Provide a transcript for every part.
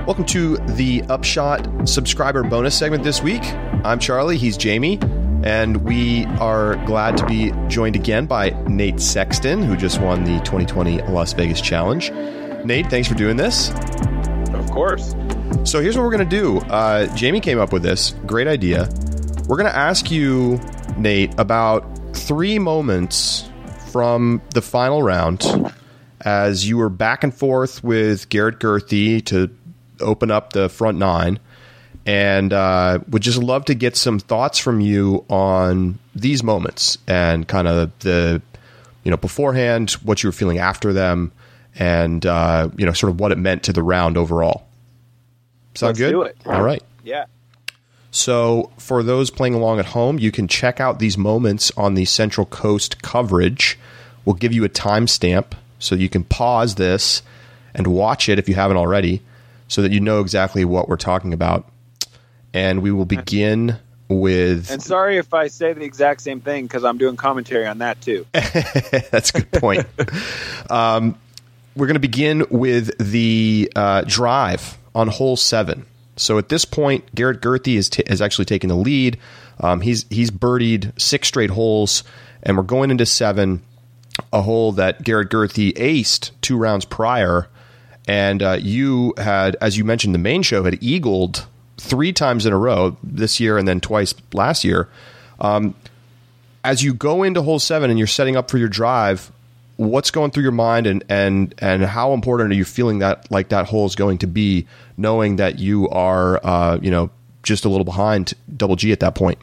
Welcome to the Upshot subscriber bonus segment this week. I'm Charlie, he's Jamie, and we are glad to be joined again by Nate Sexton, who just won the 2020 Las Vegas Challenge. Nate, thanks for doing this. Of course. So here's what we're going to do. Jamie came up with this. Great idea. We're going to ask you, Nate, about 3 moments from the final round as you were back and forth with Garrett Gurthie to open up the front 9, and would just love to get some thoughts from you on these moments and kind of the, beforehand, what you were feeling after them, and sort of what it meant to the round overall. Sound good? Let's do it. All right. Yeah. So for those playing along at home, you can check out these moments on the Central Coast coverage. We'll give you a timestamp so you can pause this and watch it if you haven't already, so that you know exactly what we're talking about. And we will begin with... And sorry if I say the exact same thing, because I'm doing commentary on that too. That's a good point. We're going to begin with the drive on hole 7. So at this point, Garrett Gurthie has actually taken the lead. He's birdied 6 straight holes, and we're going into 7, a hole that Garrett Gurthie aced 2 rounds prior. And you had, as you mentioned, the main show had eagled 3 times in a row this year and then twice last year. As you go into hole 7 and you're setting up for your drive, what's going through your mind, and how important are you feeling that hole is going to be, knowing that you are just a little behind Double G at that point?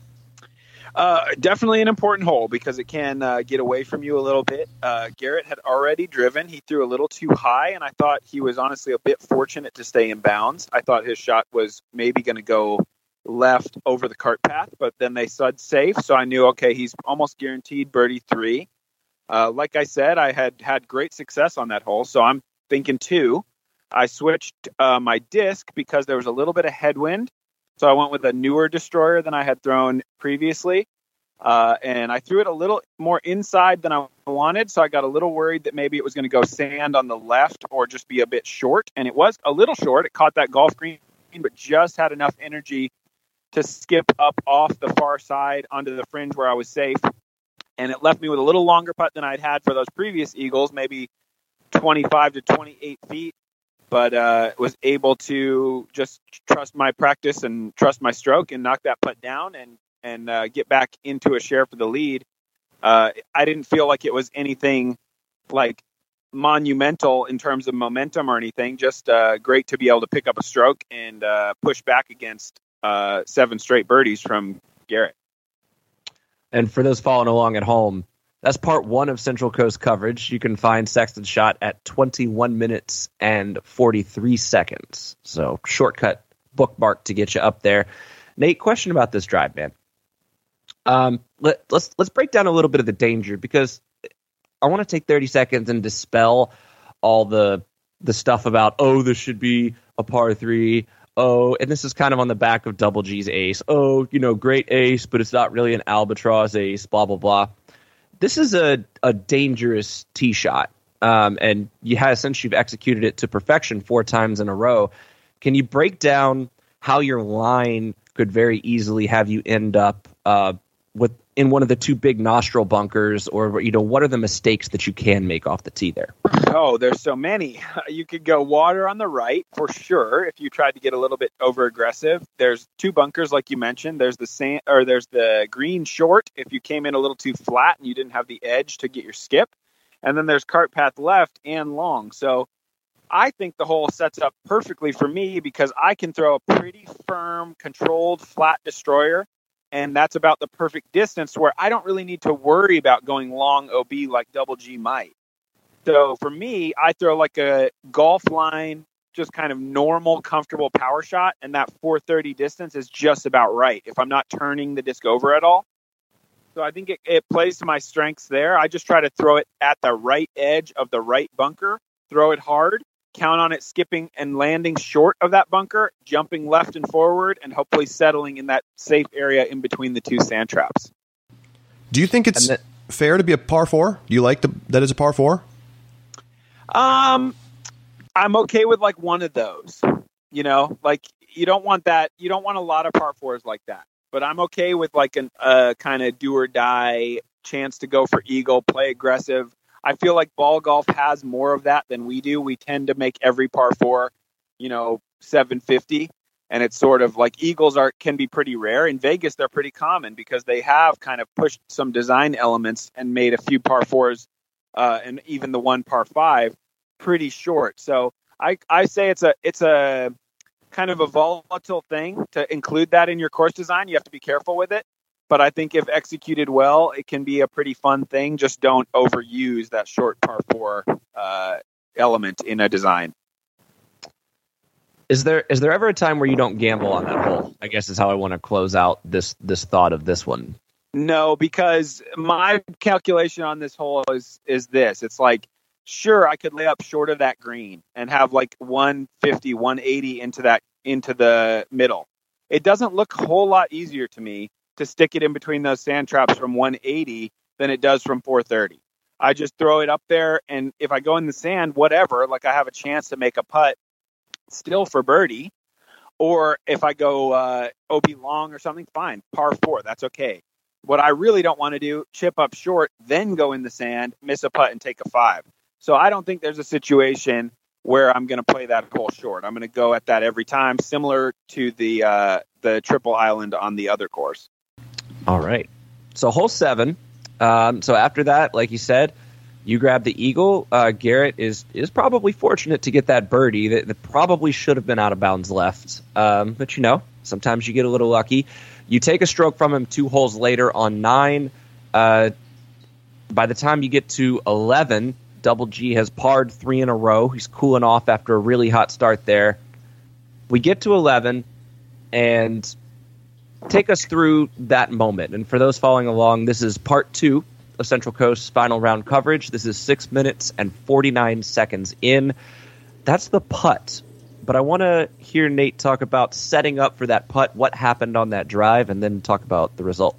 Definitely an important hole because it can get away from you a little bit. Garrett had already driven. He threw a little too high, and I thought he was honestly a bit fortunate to stay in bounds. I thought his shot was maybe going to go left over the cart path, but then they said safe, so I knew, okay, he's almost guaranteed birdie 3. Like I said, I had great success on that hole, so I'm thinking 2. I switched my disc because there was a little bit of headwind. So I went with a newer destroyer than I had thrown previously, and I threw it a little more inside than I wanted, so I got a little worried that maybe it was going to go sand on the left or just be a bit short, and it was a little short. It caught that golf green, but just had enough energy to skip up off the far side onto the fringe where I was safe, and it left me with a little longer putt than I'd had for those previous eagles, maybe 25 to 28 feet. But was able to just trust my practice and trust my stroke and knock that putt down and get back into a share for the lead. I didn't feel like it was anything like monumental in terms of momentum or anything. Just great to be able to pick up a stroke and push back against 7 straight birdies from Garrett. And for those following along at home, that's part 1 of Central Coast coverage. You can find Sexton's shot at 21 minutes and 43 seconds. So shortcut bookmark to get you up there. Nate, question about this drive, man. Let's break down a little bit of the danger, because I want to take 30 seconds and dispel all the stuff about, this should be a par 3. And this is kind of on the back of Double G's ace. Great ace, but it's not really an albatross ace, blah, blah, blah. This is a dangerous tee shot, and since you've executed it to perfection 4 times in a row, can you break down how your line could very easily have you end up in one of the 2 big nostril bunkers, or what are the mistakes that you can make off the tee there? Oh, there's so many. You could go water on the right for sure if you tried to get a little bit over aggressive. There's 2 bunkers like you mentioned. There's there's the green short if you came in a little too flat and you didn't have the edge to get your skip. And then there's cart path left and long. So I think the hole sets up perfectly for me because I can throw a pretty firm, controlled, flat destroyer. And that's about the perfect distance where I don't really need to worry about going long OB like Double G might. So for me, I throw like a golf line, just kind of normal, comfortable power shot. And that 430 distance is just about right if I'm not turning the disc over at all. So I think it plays to my strengths there. I just try to throw it at the right edge of the right bunker, throw it hard, count on it skipping and landing short of that bunker, jumping left and forward, and hopefully settling in that safe area in between the two sand traps. Do you think it's fair to be a par 4? Do you like that as a par 4? I'm okay with like one of those. You know, like you don't want that. You don't want a lot of par fours like that. But I'm okay with like a kind of do or die chance to go for eagle, play aggressive. I feel like ball golf has more of that than we do. We tend to make every par four, 750. And it's sort of like eagles can be pretty rare. In Vegas, they're pretty common because they have kind of pushed some design elements and made a few par fours and even the one par five pretty short. So I say it's a kind of a volatile thing to include that in your course design. You have to be careful with it. But I think if executed well, it can be a pretty fun thing. Just don't overuse that short par four element in a design. Is there ever a time where you don't gamble on that hole? I guess is how I want to close out this thought of this one. No, because my calculation on this hole is this. It's like, sure, I could lay up short of that green and have like 150, 180 into the middle. It doesn't look a whole lot easier to me to stick it in between those sand traps from 180 than it does from 430. I just throw it up there, and if I go in the sand, whatever, like I have a chance to make a putt still for birdie. Or if I go OB long or something, fine, par four, that's okay. What I really don't want to do, chip up short, then go in the sand, miss a putt, and take a five. So I don't think there's a situation where I'm going to play that hole short. I'm going to go at that every time, similar to the Triple Island on the other course. All right. So hole 7. So after that, like you said, you grab the eagle. Garrett is probably fortunate to get that birdie that probably should have been out of bounds left. But, sometimes you get a little lucky. You take a stroke from him 2 holes later on 9. By the time you get to 11, Double G has parred 3 in a row. He's cooling off after a really hot start there. We get to 11, and take us through that moment. And for those following along, this is part 2 of Central Coast's final round coverage. This is 6 minutes and 49 seconds in. That's the putt. But I want to hear Nate talk about setting up for that putt, what happened on that drive, and then talk about the result.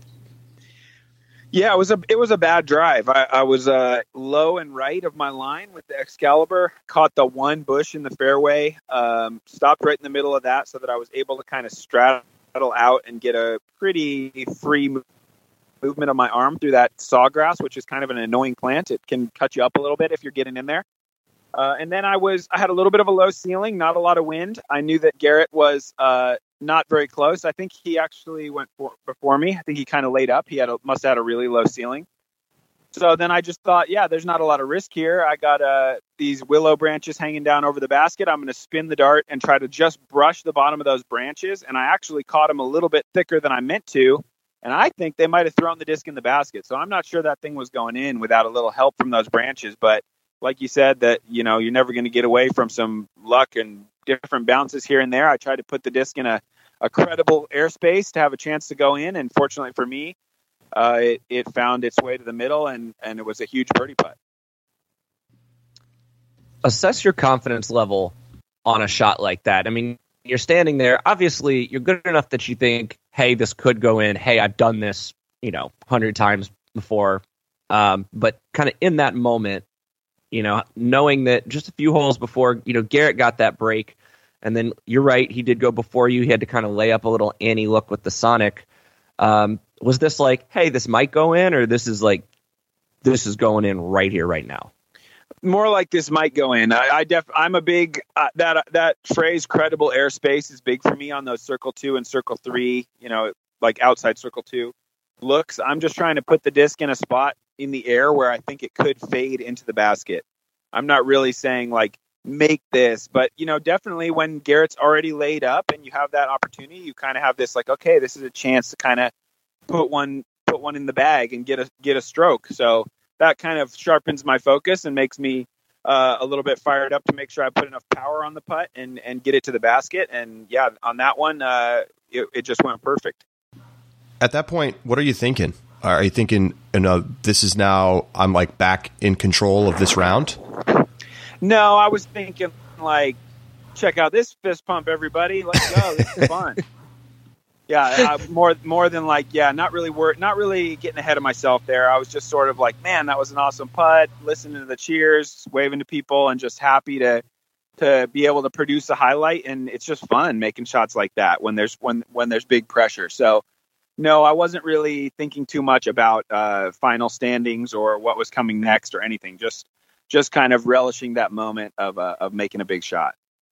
Yeah, it was a bad drive. I was low and right of my line with the Excalibur, caught the one bush in the fairway, stopped right in the middle of that so that I was able to kind of straddle out and get a pretty free movement of my arm through that sawgrass, which is kind of an annoying plant. It can cut you up a little bit if you're getting in there. And then I had a lithave bit of a low ceiling, not a lot of wind. I knew that Garrett was not very close. I think he actually went before me. I think he kind of laid up. He must have had a really low ceiling. So then I just thought, yeah, there's not a lot of risk here. I got these willow branches hanging down over the basket. I'm going to spin the dart and try to just brush the bottom of those branches. And I actually caught them a little bit thicker than I meant to. And I think they might have thrown the disc in the basket. So I'm not sure that thing was going in without a little help from those branches. But like you said, that you're never going to get away from some luck and different bounces here and there. I tried to put the disc in a credible airspace to have a chance to go in. And fortunately for me, it found its way to the middle, and it was a huge birdie putt. Assess your confidence level on a shot like that. I mean, you're standing there. Obviously, you're good enough that you think, hey, this could go in. Hey, I've done this, 100 times before. But kind of in that moment, knowing that just a few holes before, Garrett got that break. And then you're right, he did go before you. He had to kind of lay up a little Annie look with the Sonic. Was this like, hey, this might go in, or this is going in right here, right now? More like this might go in. I'm a big that phrase credible airspace is big for me on those circle 2 and circle 3. Like outside circle 2 looks. I'm just trying to put the disc in a spot in the air where I think it could fade into the basket. I'm not really saying like make this, but definitely when Garrett's already laid up and you have that opportunity, you kind of have this like, okay, this is a chance to kind of put one in the bag and get a stroke. So that kind of sharpens my focus and makes me a little bit fired up to make sure I put enough power on the putt and get it to the basket. And yeah, on that one, it just went perfect. At that point, what are you thinking? Are you thinking, this is now, I'm like back in control of this round? No, I was thinking like, check out this fist pump, everybody. Let's go. This is fun. Yeah, more than like, yeah, not really getting ahead of myself there. I was just sort of like, man, that was an awesome putt. Listening to the cheers, waving to people, and just happy to to be able to produce a highlight, and it's just fun making shots like that when there's big pressure. So no, I wasn't really thinking too much about final standings or what was coming next or anything. Just kind of relishing that moment of making a big shot.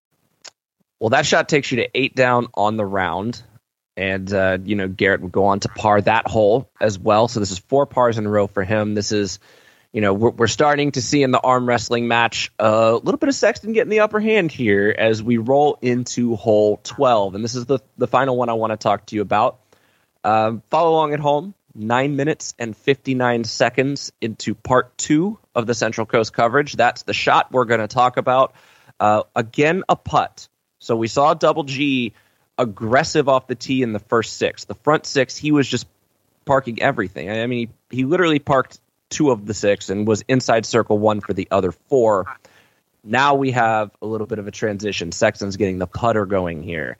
Well, that shot takes you to 8 down on the round. And, Garrett would go on to par that hole as well. So this is 4 pars in a row for him. This is, we're starting to see in the arm wrestling match a little bit of Sexton getting the upper hand here as we roll into hole 12. And this is the final one I want to talk to you about. Follow along at home. 9 minutes and 59 seconds into part 2 of the Central Coast coverage. That's the shot we're going to talk about. Again, a putt. So we saw Double G aggressive off the tee in the first 6. The front 6, he was just parking everything. I mean, he literally parked 2 of the 6 and was inside circle 1 for the other 4. Now we have a little bit of a transition. Sexton's getting the putter going here.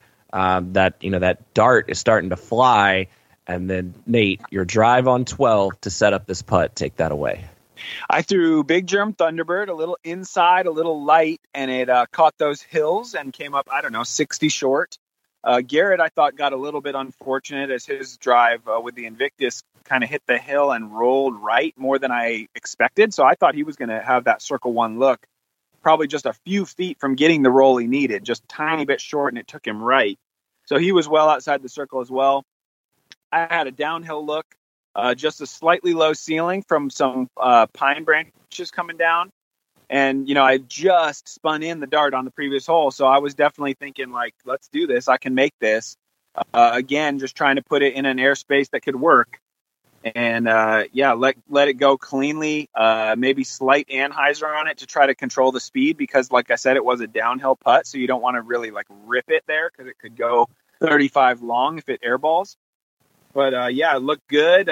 That dart is starting to fly. And then, Nate, your drive on 12 to set up this putt. Take that away. I threw Big Germ Thunderbird, a little inside, a little light, and it caught those hills and came up, 60 short. Garrett, I thought, got a little bit unfortunate as his drive with the Invictus kind of hit the hill and rolled right more than I expected. So I thought he was going to have that circle 1 look, probably just a few feet from getting the roll he needed, just a tiny bit short, and it took him right. So he was well outside the circle as well. I had a downhill look, just a slightly low ceiling from some pine branches coming down. And, I just spun in the dart on the previous hole. So I was definitely thinking, let's do this. I can make this. Again, just trying to put it in an airspace that could work. And, let it go cleanly. Maybe slight anhyzer on it to try to control the speed because, like I said, it was a downhill putt. So you don't want to really, rip it there because it could go 35 long if it airballs. But, it looked good.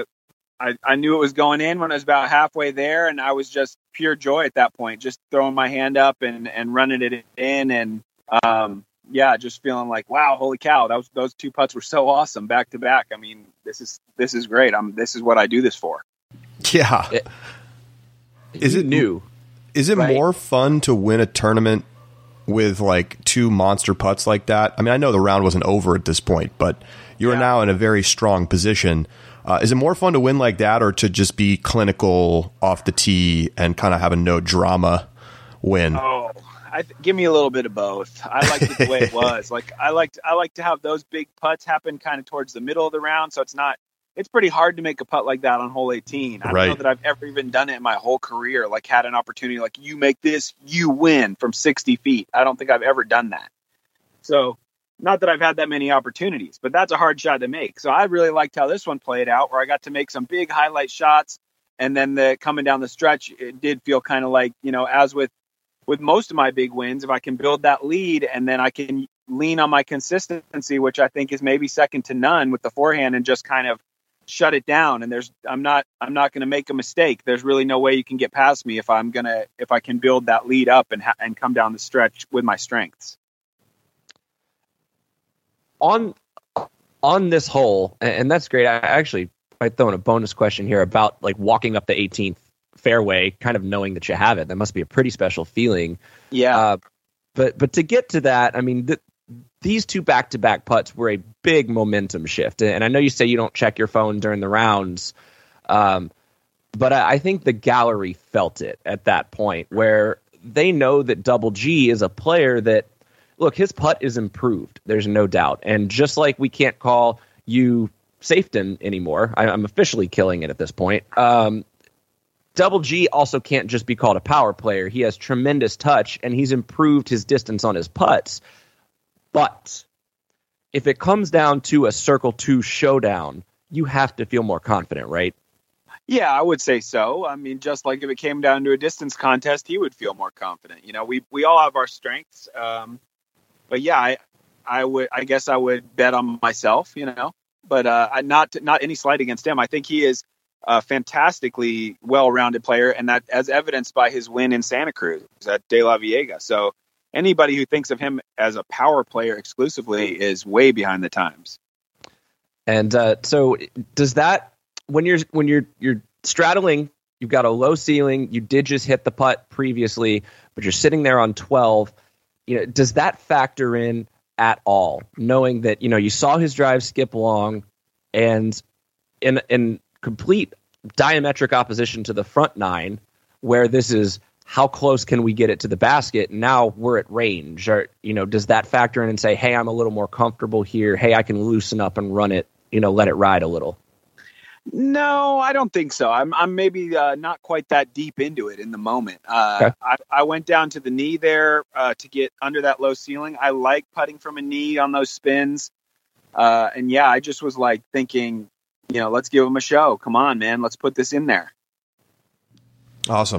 I knew it was going in when I was about halfway there, and I was just pure joy at that point, just throwing my hand up and running it in. And, just feeling like, wow, holy cow, those 2 putts were so awesome back to back. I mean, this is great. This is what I do this for. Yeah. Is it new? Is it more fun to win a tournament with 2 monster putts like that? I mean, I know the round wasn't over at this point, but you are now in a very strong position. Is it more fun to win like that or to just be clinical off the tee and kind of have a no drama win? Oh, give me a little bit of both. I liked it the way it was. I like to have those big putts happen kind of towards the middle of the round. So it's pretty hard to make a putt like that on hole 18. I don't know that I've ever even done it in my whole career. Had an opportunity, you make this, you win from 60 feet. I don't think I've ever done that. So, not that I've had that many opportunities, but that's a hard shot to make. So I really liked how this one played out, where I got to make some big highlight shots. And then coming down the stretch, it did feel kind of like, as with most of my big wins, if I can build that lead and then I can lean on my consistency, which I think is maybe second to none with the forehand, and just kind of shut it down. And I'm not going to make a mistake. There's really no way you can get past me if I can build that lead up and come down the stretch with my strengths. On this hole, and that's great. I actually might throw in a bonus question here about walking up the 18th fairway, kind of knowing that you have it. That must be a pretty special feeling. Yeah. But to get to that, I mean, these 2 back-to-back putts were a big momentum shift. And I know you say you don't check your phone during the rounds, but I think the gallery felt it at that point, where they know that Double G is a player that, look, his putt is improved. There's no doubt. And just like we can't call you Safeton anymore, I'm officially killing it at this point. Double G also can't just be called a power player. He has tremendous touch, and he's improved his distance on his putts. But if it comes down to a Circle 2 showdown, you have to feel more confident, right? Yeah, I would say so. I mean, just like if it came down to a distance contest, he would feel more confident. We all have our strengths. But yeah, I guess I would bet on myself, but not any slight against him. I think he is a fantastically well-rounded player, and that as evidenced by his win in Santa Cruz at De La Viega. So anybody who thinks of him as a power player exclusively is way behind the times. And so does that, when you're straddling, you've got a low ceiling, you did just hit the putt previously, but you're sitting there on 12, does that factor in at all? Knowing that, you saw his drive skip long, and in complete diametric opposition to the front nine, where this is how close can we get it to the basket? Now we're at range. Or, does that factor in and say, hey, I'm a little more comfortable here. Hey, I can loosen up and run it, let it ride a little. No, I don't think so. I'm maybe not quite that deep into it in the moment. Okay. I went down to the knee there to get under that low ceiling. I like putting from a knee on those spins. And yeah, I just was like thinking, let's give them a show. Come on, man. Let's put this in there. Awesome.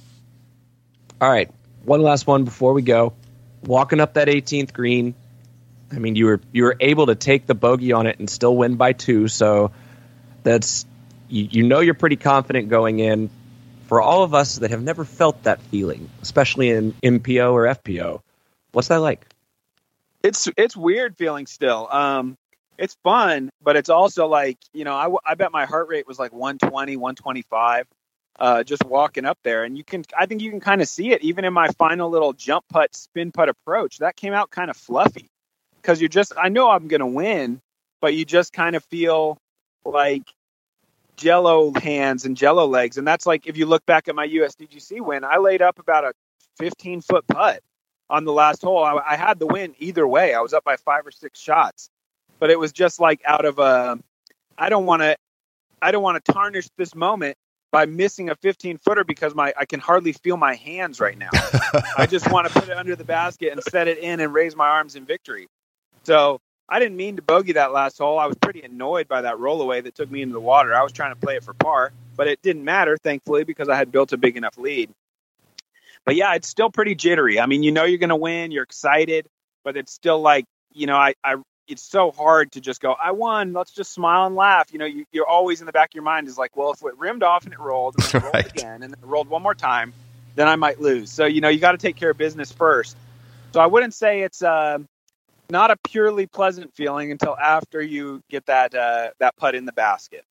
All right. One last one before we go. Walking up that 18th green. I mean, you were able to take the bogey on it and still win by 2. So that's, you're pretty confident going in. For all of us that have never felt that feeling, especially in MPO or FPO, what's that like? It's weird feeling still. It's fun, but it's also like, I bet my heart rate was like 120, 125, just walking up there. And I think you can kind of see it even in my final little jump putt, spin putt approach. That came out kind of fluffy because I know I'm going to win, but you just kind of feel like jello hands and jello legs. And that's like, if you look back at my USDGC win, I laid up about a 15-foot putt on the last hole. I had the win either way. I was up by 5 or 6 shots, but it was just like out of I don't want to tarnish this moment by missing a 15-footer because I can hardly feel my hands right now. I just want to put it under the basket and set it in and raise my arms in victory. So I didn't mean to bogey that last hole. I was pretty annoyed by that rollaway that took me into the water. I was trying to play it for par, but it didn't matter, thankfully, because I had built a big enough lead. But yeah, it's still pretty jittery. I mean, you're going to win, you're excited, but it's still like, it's so hard to just go, I won, let's just smile and laugh. You're always in the back of your mind is like, well, if it rimmed off and it rolled, and then it rolled again, and then it rolled one more time, then I might lose. So, you got to take care of business first. So I wouldn't say it's not a purely pleasant feeling until after you get that putt in the basket.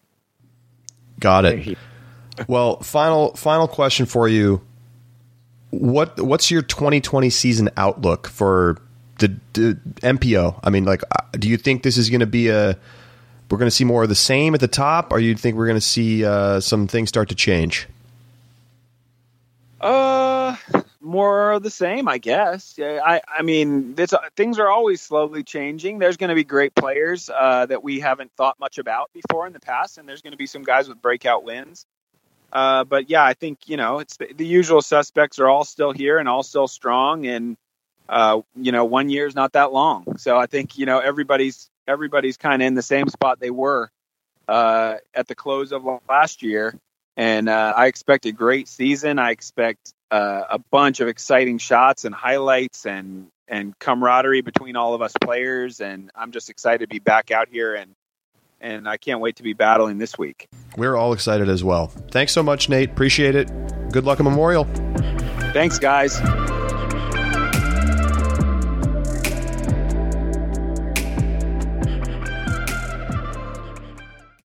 Got it. Well, final question for you. What's your 2020 season outlook for the MPO? I mean, do you think this is going to be we're going to see more of the same at the top, or you think we're going to see some things start to change? More of the same, I guess. I mean, things are always slowly changing. There's going to be great players that we haven't thought much about before in the past, and there's going to be some guys with breakout wins. But yeah, I think, it's the usual suspects are all still here and all still strong. And, 1 year is not that long. So I think, everybody's kind of in the same spot they were at the close of last year. And I expect a great season. I expect a bunch of exciting shots and highlights and camaraderie between all of us players. And I'm just excited to be back out here, and I can't wait to be battling this week. We're all excited as well. Thanks so much, Nate. Appreciate it. Good luck at Memorial. Thanks, guys.